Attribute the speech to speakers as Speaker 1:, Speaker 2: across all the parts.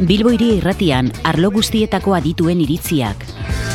Speaker 1: Bilbo Hiria Irratian, arlo guztietako adituen iritziak.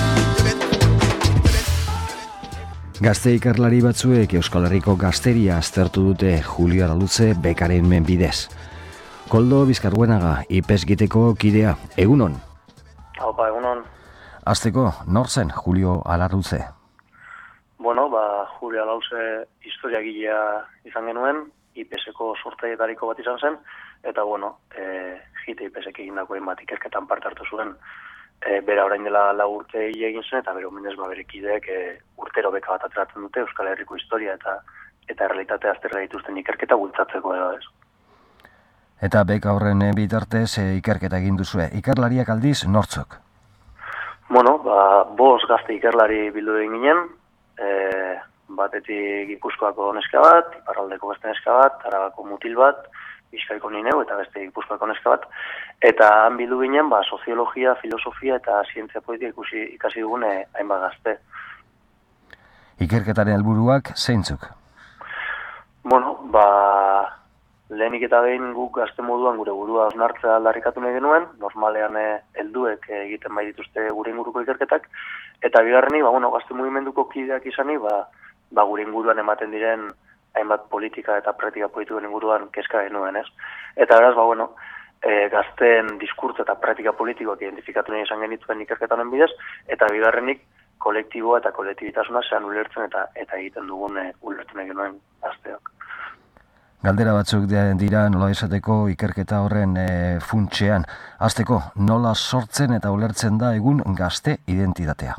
Speaker 2: Gazte ikerlari batzuek Euskal Herriko gazteria aztertu dute Julio Araluze bekaren menbidez. Koldo Bizkarbuenaga, IPESGiteko kidea, egunon?
Speaker 3: Haupa, egunon.
Speaker 2: Azteko, nor zen Julio Araluze?
Speaker 3: Bueno, Julio Araluze historiagilea izan genuen, IPESeko sortzaileetariko bat izan zen, eta jite IPESek egindako hainbat ikerketan parte hartu zuen. Bera orain dela 4 urte egin zen, eta bere omenez bere kideek urtero beka bat ateratzen dute Euskal Herriko historia eta errealitatea azterra dituzten ikerketa bultzatzeko edo ez.
Speaker 2: Eta beka horren bitartez ikerketa egin duzue. Ikerlariak aldiz nortzok?
Speaker 3: Bueno, 5 gazte ikerlari bildu egin ginen, batetik Gipuzkoako neska bat, Iparraldeko beste neska bat, Arabako mutil bat, Bizkaiko ni neu eta beste Gipuzkoako neska bat, eta han bildu ginen soziologia, filosofia eta zientzia politika ikasi dugun hainbat gazte.
Speaker 2: Ikerketaren helburuak zeintzuk?
Speaker 3: Bueno, lehenik eta behin guk gazte moduan gure burua osnartzea aldarrikatu nahi genuen, normalean helduek egiten bai dituzte gure inguruko ikerketak, eta bigarreni, gazte mugimenduko kideak izani, gure inguruan ematen diren hainbat politika eta praktika politikoen inguruan kezka genuen, ez? Eta beraz, gazteen diskurtso eta praktika politikoak identifikatu nahi izan genituen ikerketaren bidez, eta bigarrenik kolektiboa eta kolektibitasuna zean ulertzen eta egiten dugun ulertzen nahi genuen gazteok.
Speaker 2: Galdera batzuk dira nola esateko ikerketa horren funtsean. Hasteko, nola sortzen eta ulertzen da egun gazte identitatea?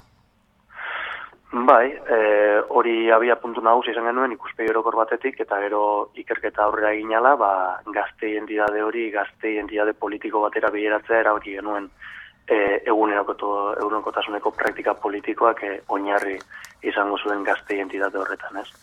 Speaker 3: Hori abia puntu nagusi izan genuen ikuspegi orokor batetik, eta gero ikerketa aurrera eginala, gazte identitate hori, gazte identitate politiko batera bideratzea erabaki genuen egunerokotasuneko praktika politikoak oinarri izango zuen gazte identitate horretan, ez?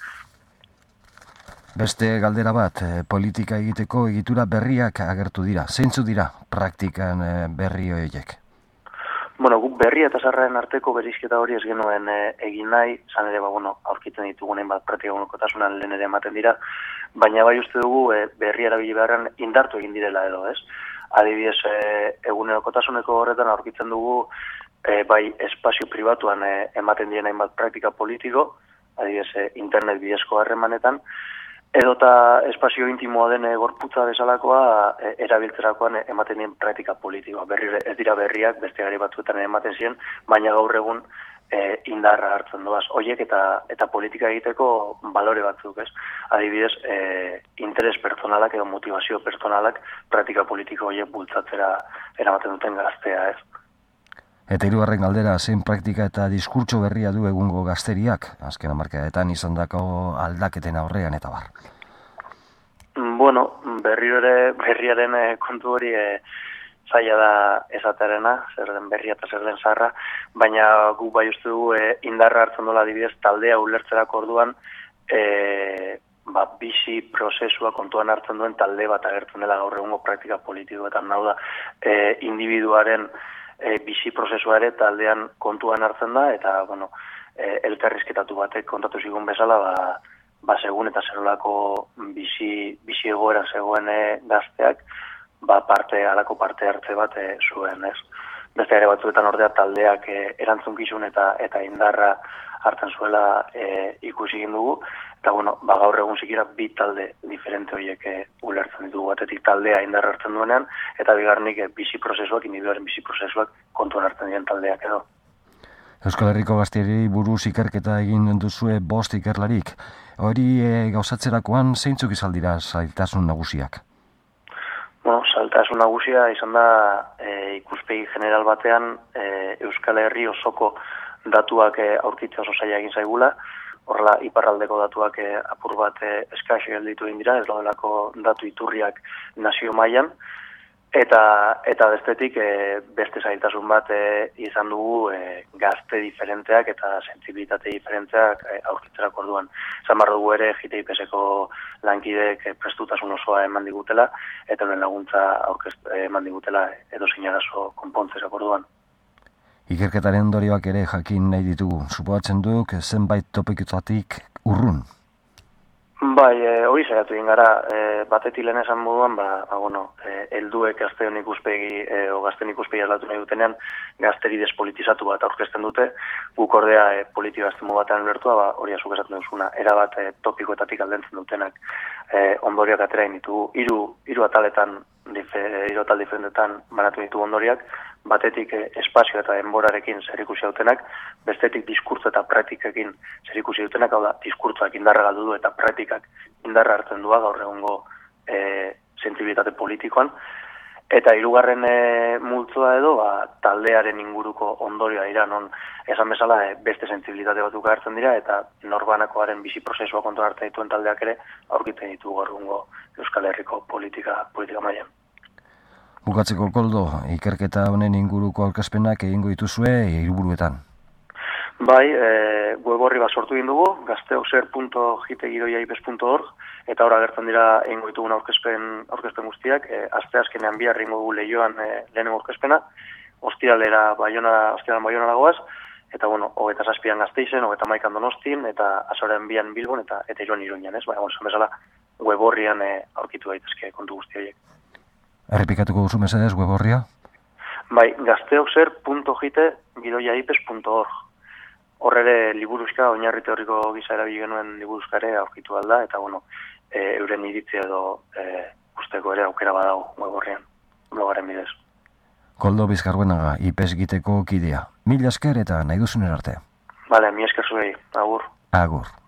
Speaker 2: Beste galdera bat, politika egiteko egitura berriak agertu dira. Zeintzu dira praktikan berri horiek?
Speaker 3: Guk berria eta zarraren arteko berizketa hori ez genuen egin nahi, zan ere, aurkitzen ditugunen bat praktika egunekotasunan lehen ere ematen dira, baina bai uste dugu berria erabili beharren indartu egin direla edo, ez? Adibidez, egunerokotasuneko horretan aurkitzen dugu bai espazio pribatuan ematen diren hainbat praktika politiko, adibidez, internet bidezko harremanetan, edota espazio intimoa den gorputza bezalakoa erabiltzerakoan ematen dien praktika politikoa. Ez dira berriak, beste gari batzuetan ematen ziren, baina gaur egun indarra hartzen doaz. Horiek eta politika egiteko balore batzuk, ez? Adibidez, interes pertsonalak edo motivazio pertsonalak praktika politiko horiek bultzatzera eramaten duten gaztea, ez?
Speaker 2: Eta hirugarren galdera, zein praktika eta diskurtso berria du egungo gazteriak, azken hamarkadetan izandako aldaketen aurrean eta bar?
Speaker 3: Berriaren kontu hori zaila da esaterena, zer den berria eta zer den zaharra, baina guk bai uste dugu indarra hartzen dola adibidez taldea ulertzerako orduan bizi prozesua kontuan hartzen duen talde bat agertzen dela gaur egungo praktika politikoetan, hau da individuaren bizi prozesua ere taldean kontuan hartzen da, eta, elkarrizketatu batek kontatu zigun bezala, segun eta zerolako bizi egoera zegoen gazteak, halako parte hartze bat zuen, ez? Beste ere batzuetan ordea taldeak erantzunkizun eta indarra hartzen zuela ikusi egin dugu, eta, gaur egun zikira bi talde diferente horiek ulertzen ditugu, batetik taldea indarra hartzen duenean, eta bigarrenik bizi prozesuak, individuaren bizi prozesuak kontuan hartzen diren taldeak edo.
Speaker 2: Euskal Herriko gazteari buruz ikerketa egin duzue 5 ikerlarik. Hori gauzatzerakoan zeintzuk izan dira zailtasun nagusiak?
Speaker 3: Zailtasun nagusia izan da ikuspegi general batean Euskal Herri osoko datuak aurkitzea oso zaila egin zaigula. Horrela, iparraldeko datuak apur bat eskaxo gelditu egin dira, ez daudelako datu iturriak nazio mailan. Eta bestetik beste zailtasun bat izan dugu gazte diferenteak eta sentsibilitate diferenteak aurkitzerako orduan. Zan behar dugu ere JTIPSeko lankideek prestutasun osoa eman digutela, eta honen laguntza eman digutela edozein arazo konpontzerako orduan.
Speaker 2: Ikerketaren ondorioak ere jakin nahi ditugu. Suposatzen duk zenbait topikoetatik urrun?
Speaker 3: Bai, hori saiatu egin gara, batetik lehen esan moduan, helduek gazteon ikuspegi, gazteon ikuspegi aldatu nahi dutenean, gazteri despolitizatu bat aurkezten dute, guk ordea politika gaztemu batean lertua, hori azuk esaten duzuna, erabat topikoetatik aldentzen dutenak, ondoriak atera ditugu, hiru ataletan, hiru atal diferentetan banatu ditugu ondoriak, batetik espazio eta denborarekin zerikusi dutenak, bestetik diskurtso eta praktikekin zerikusi dutenak, hau da, diskurtsoak indarra galdu du eta praktikak indarra hartzen du gaur egungo sentsibilitate politikoan, eta hirugarren multzoa edo taldearen inguruko ondorioa dira, non esan bezala beste sentsibilitate batzuk hartzen dira, eta norbanakoaren bizi prozesua kontuan hartzen dituen taldeak ere aurkitzen ditu gaur egungo Euskal Herriko politika mailan.
Speaker 2: Bukatzeko, Koldo, ikerketa honen inguruko aurkezpenak egingo dituzue hiriburuetan.
Speaker 3: Bai, web orri bat sortu egin dugu, gazteokser.jitegidoiaipes.org, eta hor agertzen dira egingo ditugun aurkezpen guztiak, asteazkenean bihar egingo dugu Leioan lehenengo aurkezpena, ostiralera Baionara goaz, eta 27an Gasteizen, 31an Donostin, eta azorean 2an Bilbon, eta Iruñan, ez? Esan bezala, web orrian aurkitu daitezke kontu guzti horiek.
Speaker 2: Errepikatuko duzu mesedez web orria?
Speaker 3: Bai, gazteokser.jitegidoiaipes.org. Horrere liburuzka, oinarri teoriko gisa erabili genuen liburuzka ere aurkitu alda, eta euren iritzia edo usteko ere aukera badago web orrian, blogaren bidez.
Speaker 2: Koldo Bizkarbuenaga, IPES giteko kidea. Mila esker eta nahi duzunen arte.
Speaker 3: Bale, mi esker zuei, agur.
Speaker 2: Agur.